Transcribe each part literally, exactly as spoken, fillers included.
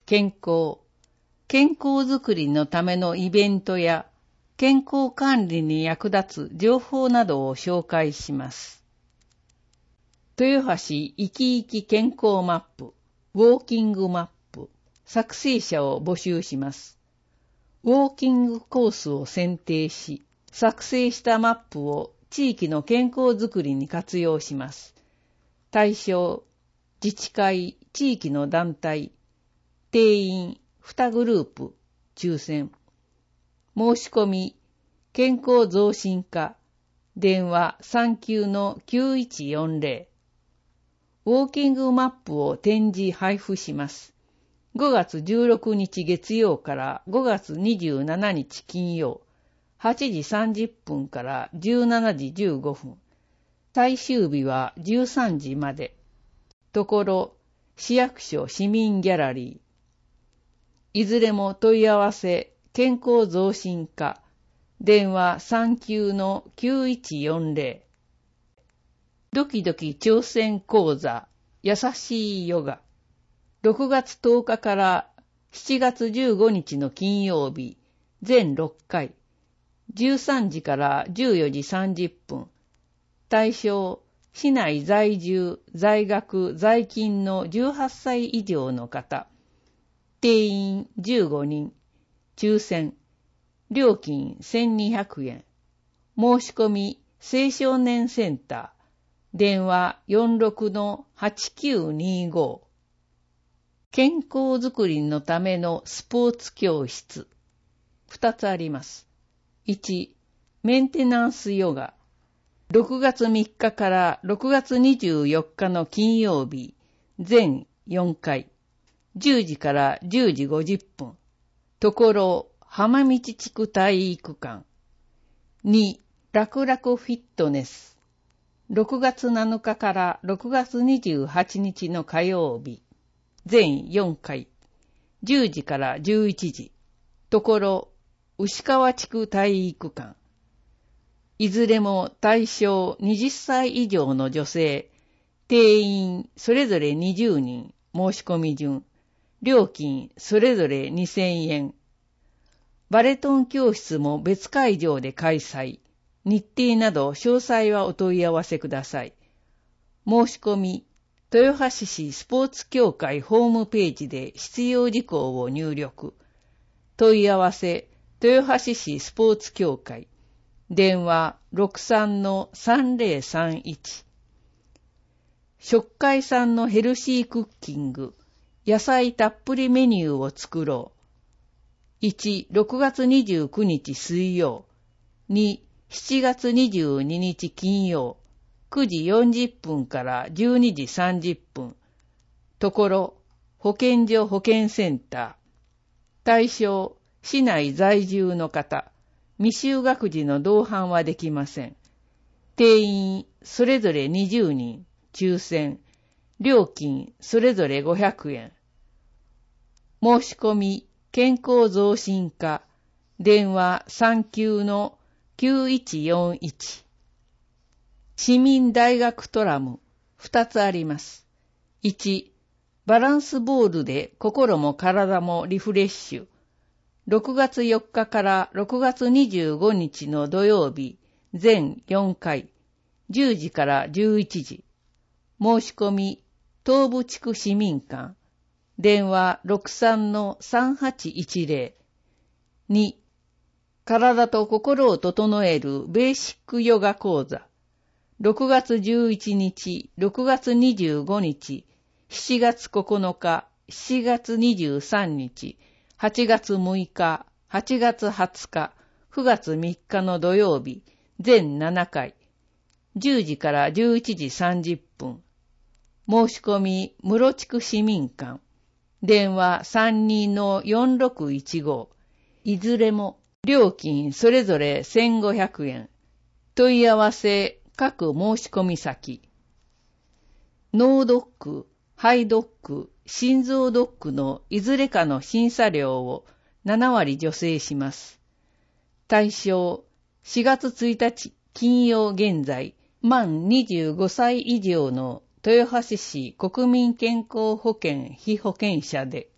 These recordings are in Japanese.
健康、健康づくりのためのイベントや健康管理に役立つ情報などを紹介します。豊橋生き生き健康マップ、ウォーキングマップ、作成者を募集します。ウォーキングコースを選定し、作成したマップを地域の健康づくりに活用します。対象、自治会、地域の団体、定員にグループ、抽選。申し込み、健康増進課、電話 さんきゅうのきゅういちよんぜろ。ウォーキングマップを展示配布します。ごがつじゅうろくにち月曜からごがつにじゅうしちにち金曜、はちじさんじゅっぷんからじゅうしちじじゅうごふん。最終日はじゅうさんじまで。ところ、市役所市民ギャラリー。いずれも問い合わせ、健康増進課、電話 さんきゅうのきゅういちよんぜろ。ドキドキ挑戦講座、優しいヨガ。ろくがつとおかからしちがつじゅうごにちの金曜日、全ろっかい、じゅうさんじからじゅうよじさんじゅっぷん。対象、市内在住、在学、在勤のじゅうはっさい以上の方。定員じゅうごにん。抽選。料金せんにひゃくえん。申し込み、青少年センター。電話 よんろくのはちきゅうにご。健康づくりのためのスポーツ教室。ふたつあります。いち、メンテナンスヨガ。ろくがつみっかからろくがつにじゅうよっかの金曜日、全よんかい、じゅうじからじゅうじごじゅっぷん。ところ、浜道地区体育館。に、楽々フィットネス。ろくがつなのかからろくがつにじゅうはちにちの火曜日、全よんかい、じゅうじからじゅういちじ。ところ、牛川地区体育館。いずれも対象はたち以上の女性、定員それぞれにじゅうにん、申し込み順、料金それぞれにせんえん。バレトン教室も別会場で開催。日程など詳細はお問い合わせください。申し込み、豊橋市スポーツ協会ホームページで必要事項を入力。問い合わせ、豊橋市スポーツ協会。電話 ろくさんのさんぜろさんいち。食海産のヘルシークッキング、野菜たっぷりメニューを作ろう。いち、ろくがつにじゅうくにち水曜。に、しちがつにじゅうににち金曜、くじよんじゅっぷんからじゅうにじさんじゅっぷん。ところ、保健所保健センター。対象、市内在住の方。未就学児の同伴はできません。定員、それぞれにじゅうにん。抽選。料金、それぞれごひゃくえん。申し込み、健康増進課。電話さんきゅうのきゅういちよんいち。市民大学トラム、ふたつあります。いち、バランスボールで心も体もリフレッシュ。ろくがつよっかからろくがつにじゅうごにちの土曜日、全よんかい、じゅうじからじゅういちじ。申し込み、東部地区市民館。電話 ろくさんのさんはちいちぜろ。に、体と心を整えるベーシックヨガ講座。ろくがつじゅういちにち、ろくがつにじゅうごにち、しちがつここのか、しちがつにじゅうさんにち、はちがつむいか、はちがつはつか、くがつみっかの土曜日、全ななかい、じゅうじからじゅういちじさんじゅっぷん。申し込み、室地区市民館。電話 さんにのよんろくいちご。いずれも、料金それぞれせんごひゃくえん。問い合わせ各申し込み先。脳ドック、肺ドック、心臓ドックのいずれかの審査料をななわり助成します。対象、しがつついたち金曜現在、満にじゅうごさい以上の豊橋市国民健康保険被保険者で、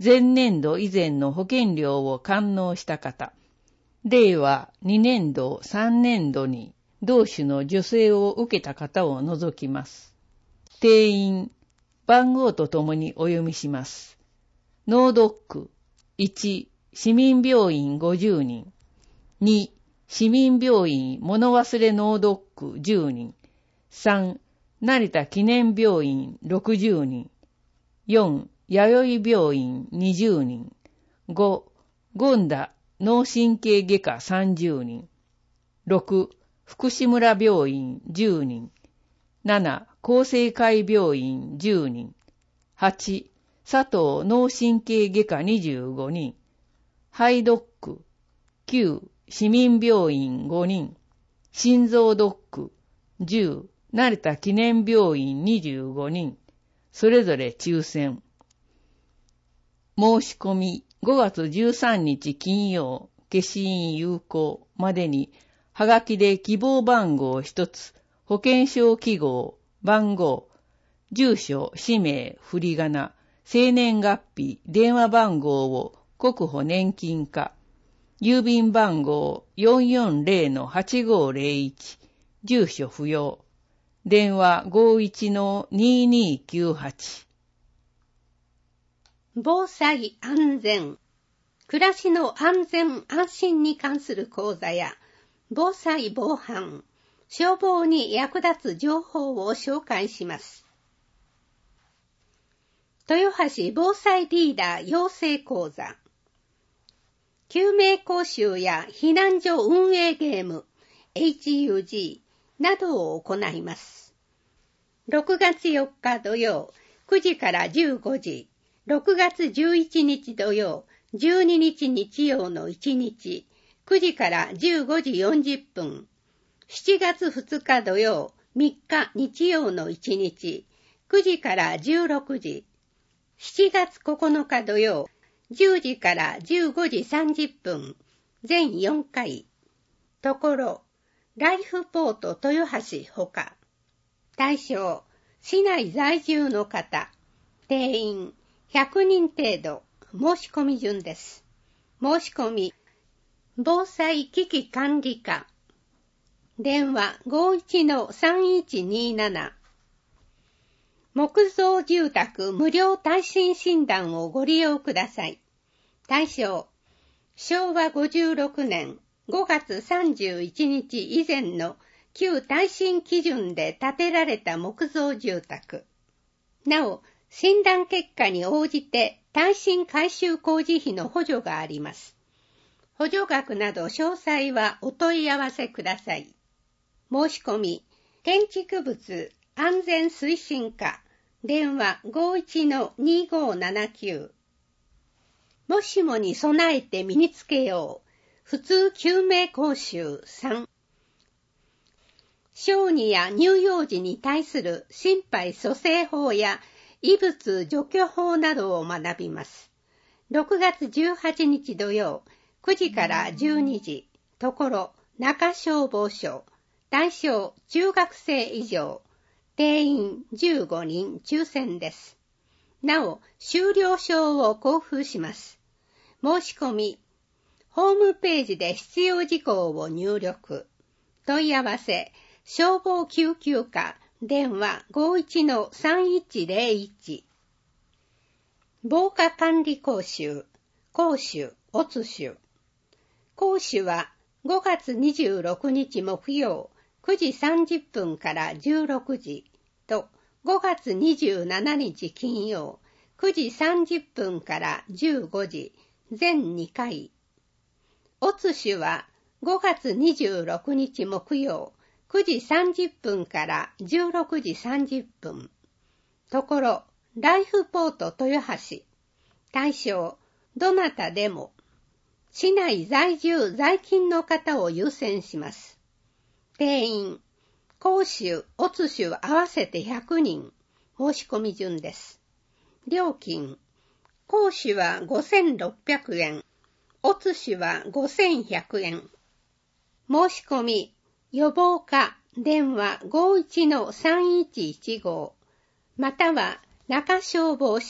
前年度以前の保険料を完納した方、令和にねんどさんねんどに同種の助成を受けた方を除きます。定員、番号とともにお読みします。脳ドック、いち、市民病院ごじゅうにん、に、市民病院物忘れ脳ドックじゅうにん、さん、成田記念病院ろくじゅうにん、よん、弥生病院にじゅうにん、ご、権田脳神経外科さんじゅうにん、ろく、福祉村病院じゅうにん、なな、厚生会病院じゅうにん、はち、佐藤脳神経外科にじゅうごにん、ハイドック、きゅう、市民病院ごにん、心臓ドック、じゅう、成田記念病院にじゅうごにん、それぞれ抽選。申し込みごがつじゅうさんにち金曜、消印有効までに、はがきで希望番号ひとつ、保険証記号、番号、住所、氏名、振り仮名、生年月日、電話番号を国保年金課、郵便番号 よんよんゼロのはちごーゼロいち、住所不要、電話 ごいちのにーにーきゅうはち。 防災安全、暮らしの安全安心に関する講座や、防災防犯、消防に役立つ情報を紹介します。豊橋防災リーダー養成講座、救命講習や避難所運営ゲーム エイチユージー などを行います。ろくがつよっか土曜くじからじゅうごじ、ろくがつじゅういちにち土曜じゅうににち日曜のいちにちくじからじゅうごじよんじゅっぷん、しちがつふつか土曜みっか日曜のいちにちくじからじゅうろくじ、しちがつここのか土曜じゅうじからじゅうごじさんじゅっぷん、全よんかい。ところ、ライフポート豊橋ほか。対象、市内在住の方。定員、ひゃくにん程度。申し込み順です。申し込み、防災危機管理課。電話 ごいちのさんいちにーなな。木造住宅無料耐震診断をご利用ください。対象、しょうわごじゅうろくねんごがつさんじゅういちにち以前の旧耐震基準で建てられた木造住宅。なお、診断結果に応じて耐震改修工事費の補助があります。補助額など詳細はお問い合わせください。申し込み、建築物安全推進課、電話 ごいちのにーごーななきゅう。もしもに備えて身につけよう。普通救命講習さん。小児や乳幼児に対する心肺蘇生法や異物除去法などを学びます。ろくがつじゅうはちにち土曜くじからじゅうにじ、ところ中消防署。対象中学生以上。定員じゅうごにん抽選です。なお、修了証を交付します。申し込み、ホームページで必要事項を入力。問い合わせ、消防救急課、電話 ごいちのさんいちゼロいち。防火管理講習、講習、おつしゅ。講習はごがつにじゅうろくにち木曜くじさんじゅっぷんからじゅうろくじとごがつにじゅうしちにち金曜くじさんじゅっぷんからじゅうごじ、全にかい。おつしはごがつにじゅうろくにち木曜くじさんじゅっぷんからじゅうろくじさんじゅっぷん。ところ、ライフポート豊橋。対象、どなたでも。市内在住在勤の方を優先します。定員、講習、おつしゅ合わせてひゃくにん。申し込み順です。料金、講習はごせんろっぴゃくえん。おつしはごせんひゃくえん。申し込み、予防課、電話 ごいちのさんいちいちご または中消防署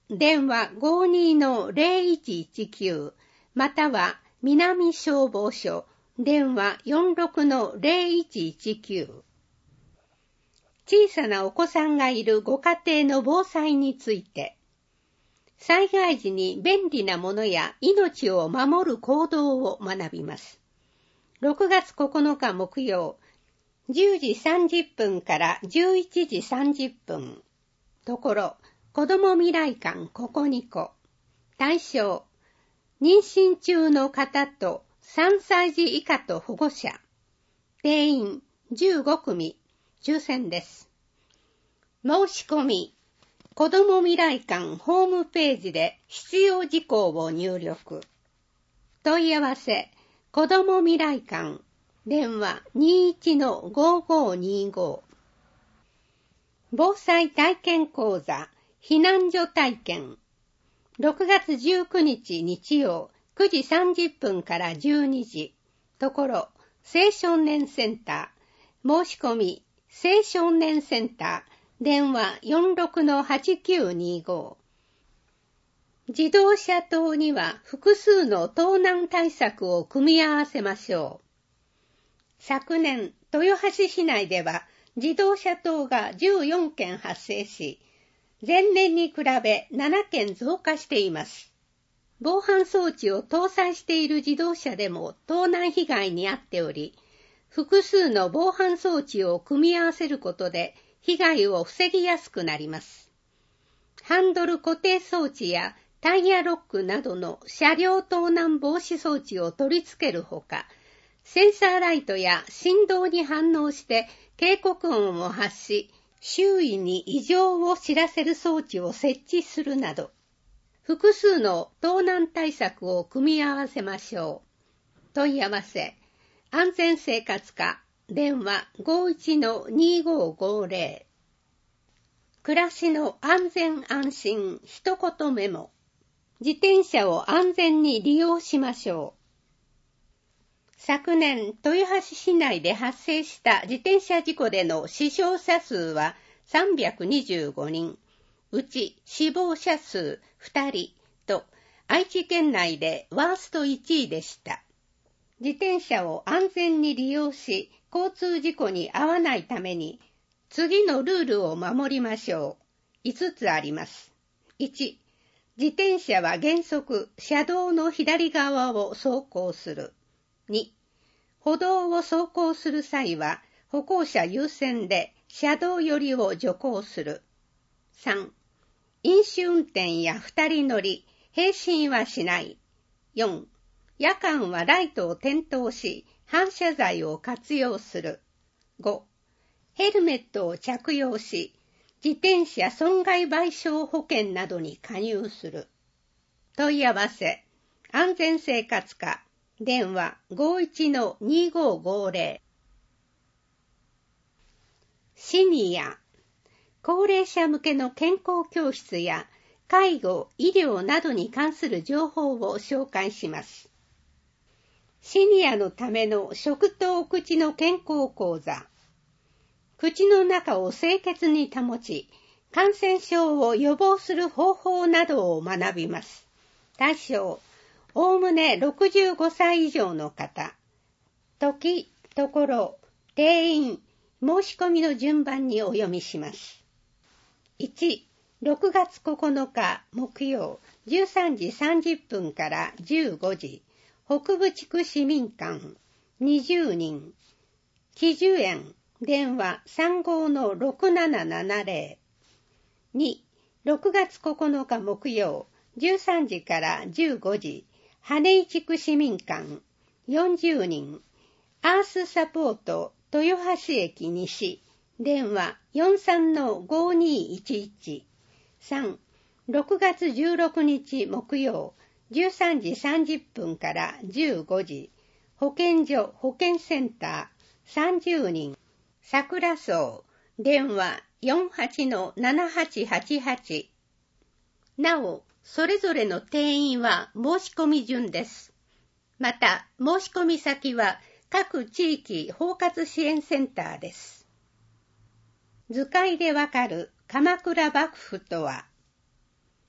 電話 ごーにーのゼロいちいちきゅう または南消防署電話 よんろくのゼロいちいちきゅう。小さなお子さんがいるご家庭の防災について、災害時に便利なものや命を守る行動を学びます。ろくがつここのか木曜、じゅうじさんじゅっぷんからじゅういちじさんじゅっぷん。ところ、子ども未来館ここにこ。対象、妊娠中の方とさんさい児以下と保護者。定員じゅうごくみ、抽選です。申し込み、子ども未来館ホームページで必要事項を入力。問い合わせ、子ども未来館、電話 にじゅういちのごーごーにーご。防災体験講座、避難所体験。ろくがつじゅうくにち日曜、くじさんじゅっぷんからじゅうにじ。ところ、青少年センター。申し込み、青少年センター。電話 よんろくのはちきゅうにーご。自動車灯には複数の盗難対策を組み合わせましょう。昨年、豊橋市内では自動車盗がじゅうよんけん発生し、前年に比べななけん増加しています。防犯装置を搭載している自動車でも盗難被害に遭っており、複数の防犯装置を組み合わせることで被害を防ぎやすくなります。ハンドル固定装置やタイヤロックなどの車両盗難防止装置を取り付けるほか、センサーライトや振動に反応して警告音を発し、周囲に異常を知らせる装置を設置するなど、複数の盗難対策を組み合わせましょう。問い合わせ、安全生活課、電話 ごーいちのにーごーごーぜろ。暮らしの安全安心一言メモ。自転車を安全に利用しましょう。昨年、豊橋市内で発生した自転車事故での死傷者数はさんびゃくにじゅうごにん、うち死亡者数ふたりと愛知県内でワーストいちいでした。自転車を安全に利用し、交通事故に遭わないために、次のルールを守りましょう。いつつあります。いち、自転車は原則車道の左側を走行する。に、歩道を走行する際は歩行者優先で車道寄りを徐行する。さん、飲酒運転や二人乗り、並進はしない。よん、夜間はライトを点灯し、反射材を活用する。ご、ヘルメットを着用し、自転車損害賠償保険などに加入する。問い合わせ、安全生活課、電話 ごーいちのにーごーごーぜろ。シニア、高齢者向けの健康教室や介護、医療などに関する情報を紹介します。シニアのための食と口の健康講座。口の中を清潔に保ち、感染症を予防する方法などを学びます。対象、おおむねろくじゅうごさい以上の方。時、ところ、定員、申し込みの順番にお読みします。いち、ろくがつここのか木曜じゅうさんじさんじゅっぷんからじゅうごじ、北部地区市民館にじゅうにん、喜寿園電話 さんごのろくななななぜろ。に、ろくがつここのか木曜じゅうさんじからじゅうごじ、羽井地区市民館よんじゅうにん、アースサポート豊橋駅西電話 よんさんのごにいちいち。さん、ろくがつじゅうろくにち木曜じゅうさんじさんじゅっぷんからじゅうごじ、保健所保健センターさんじゅうにん、桜荘電話 よんはちのななはちはちはち。なお、それぞれの定員は申し込み順です。また、申し込み先は各地域包括支援センターです。図解でわかる鎌倉幕府とは、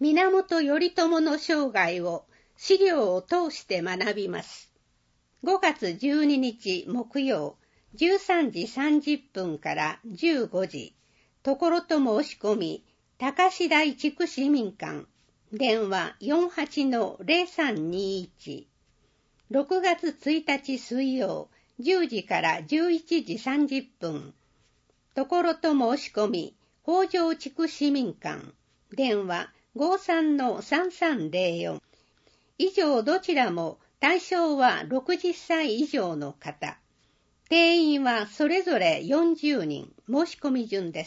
源頼朝の生涯を資料を通して学びます。ごがつじゅうににち木曜、じゅうさんじさんじゅっぷんからじゅうごじ、ところと申し込み、高志台地区市民館、電話 よんはちのゼロさんにいち。ろくがつついたち水曜、じゅうじからじゅういちじさんじゅっぷん、ところと申し込み、北条地区市民館、電話 ごさんのさんさんゼロよん。以上どちらも対象はろくじゅっさい以上の方。定員はそれぞれよんじゅうにん、申し込み順です。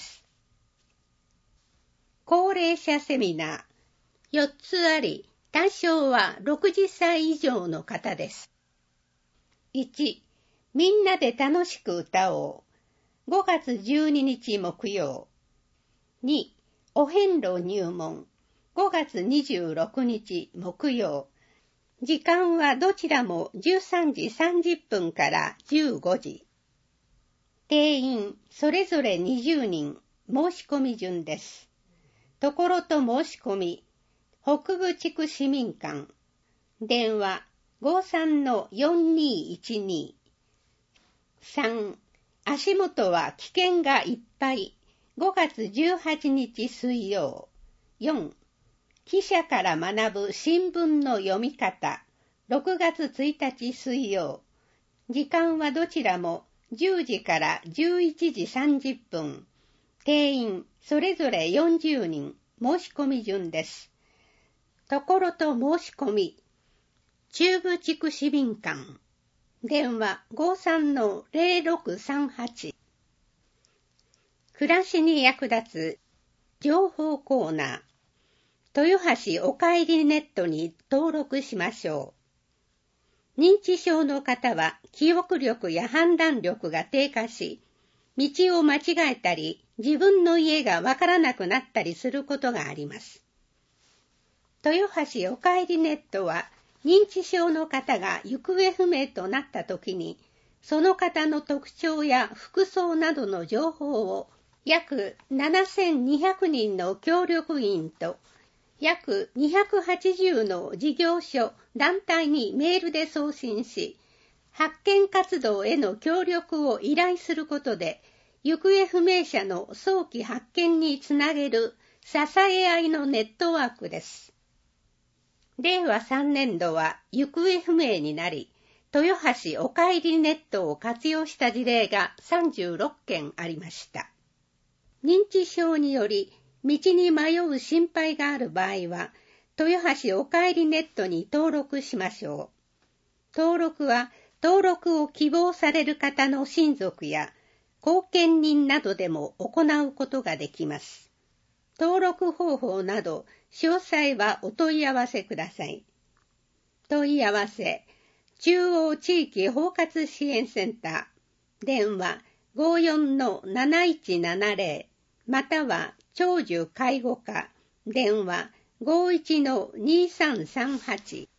高齢者セミナーよっつあり、対象はろくじゅっさい以上の方です。いち、みんなで楽しく歌おう。ごがつじゅうににち木曜。に、お遍路入門。ごがつにじゅうろくにち木曜。時間はどちらもじゅうさんじさんじゅっぷんからじゅうごじ。定員それぞれにじゅうにん、申し込み順です。ところと申し込み、北部地区市民館、電話 ごさんのよんにいちに。さん、足元は危険がいっぱい。ごがつじゅうはちにち水曜。よん、記者から学ぶ新聞の読み方。ろくがつついたち水曜。時間はどちらもじゅうじからじゅういちじさんじゅっぷん。定員それぞれよんじゅうにん、申し込み順です。ところと申し込み、中部地区市民館、電話 ごさんのゼロろくさんはち。暮らしに役立つ情報コーナー、豊橋おかえりネットに登録しましょう。認知症の方は記憶力や判断力が低下し、道を間違えたり、自分の家がわからなくなったりすることがあります。豊橋おかえりネットは、認知症の方が行方不明となったときに、その方の特徴や服装などの情報を約ななせんにひゃくにんの協力員と約にひゃくはちじゅうの事業所、団体にメールで送信し、発見活動への協力を依頼することで、行方不明者の早期発見につなげる支え合いのネットワークです。れいわさんねんどは行方不明になり、豊橋おかえりネットを活用した事例がさんじゅうろっけんありました。認知症により道に迷う心配がある場合は、豊橋おかえりネットに登録しましょう。登録は登録を希望される方の親族や後見人などでも行うことができます。登録方法など詳細はお問い合わせください。問い合わせ、中央地域包括支援センター、電話 ごーよんのなないちななゼロ、または長寿介護課、電話 ごーいちのにさんさんはち。